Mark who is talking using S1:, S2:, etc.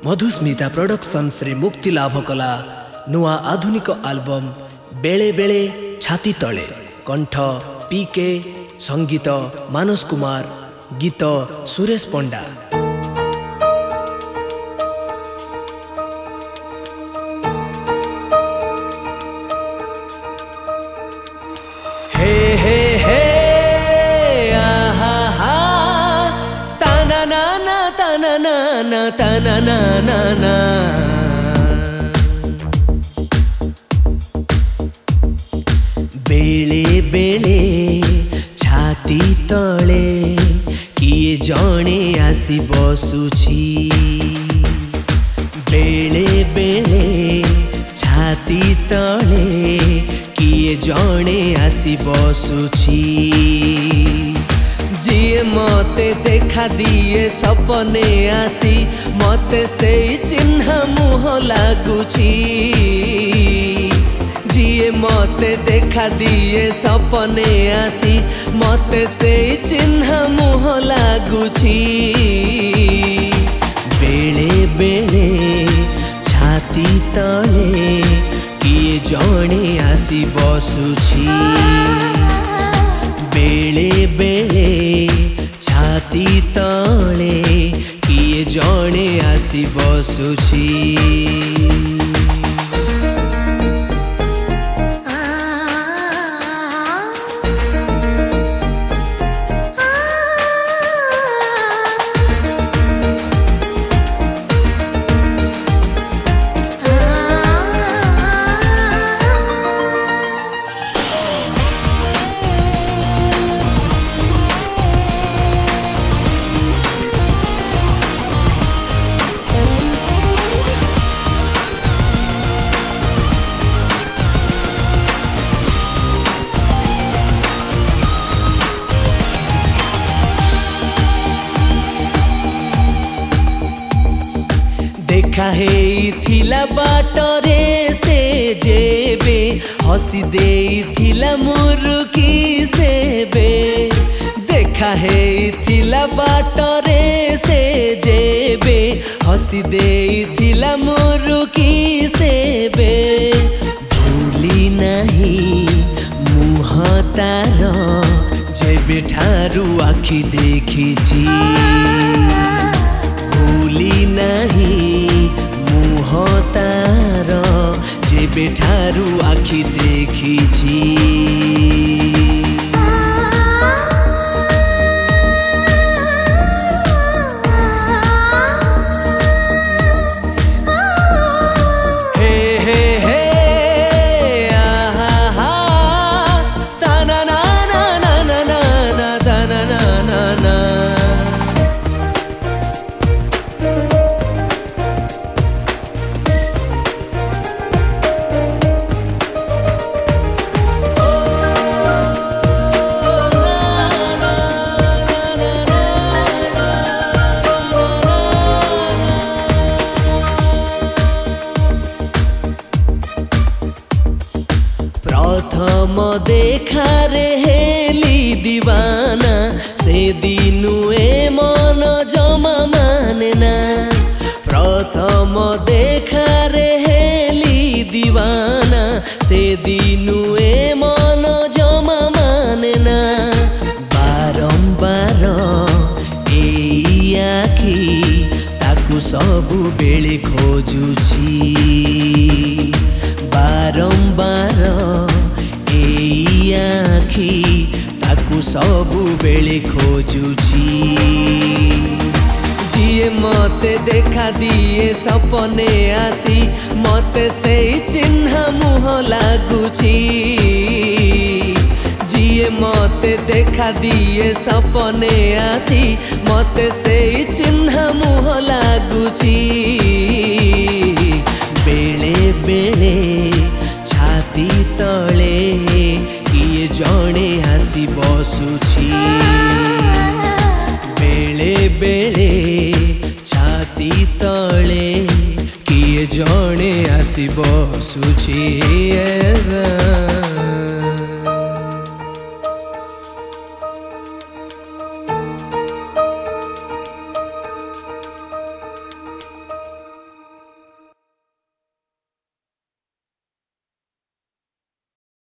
S1: Madhusmita productions रे मुक्ति लाभ कला नुआ आधुनिक आल्बम बेले बेले छाती तले। कंठ पीके, संगीत मानस कुमार, गीत सुरेश पंडा। हे हे हे आहा हा तना ना ना तना ना ना तना ना ना ना। बेले बेले छाती तले किए जणे आसी बसुछि। बेले बेले छाती तले किए जणे आसी बसुछि। जिए मते देखा दिए सपने आसी मते से चिन्ह मुह लागुछि। जिए मते देखा दिए सपने आसी मते से चिन्ह मुह लागुछि। बेले बेले छाती तले किए जणे आसी बसुछि। बेले बेले छाती तले किए जणे आसी बसुछि। देखा हेइथिला बाटरे से जेबे हसी देइथिला मुरुकी सेबे। देखा हेइथिला बाटरे से जेबे हसी देइथिला मुरुकी सेबे। भूली नहीं मुह तार जेबे ठारू आखि देखिछि। भूली नहीं मुह तार जेबे ठारू आखि देखिछि। हे हे हे आहा हा तना ना ना ना ना ना तना ना ना ना। प्रथम देखा रे हेली दीवाना से दिनु ए मन जमा माने ना। प्रथम देखा रे हेली दीवाना से दिनु ए मन जमा माने ना। बारंबार एई आखि ताकू सबु बेले खोजुछि। बारंबार एई आखि ताकू सबु बेले खोजुछि। जिए मते देखा दिए सपने आसी मते से चिन्ह मुह लागुछि। जिए मते देखा दिए सपने आसी मते से चिन्ह मुह लागुछि। बेले बेले छाती तले किए जणे आसी बसुछि। बेले बेले छाती तले किए जणे आसी बसुछि।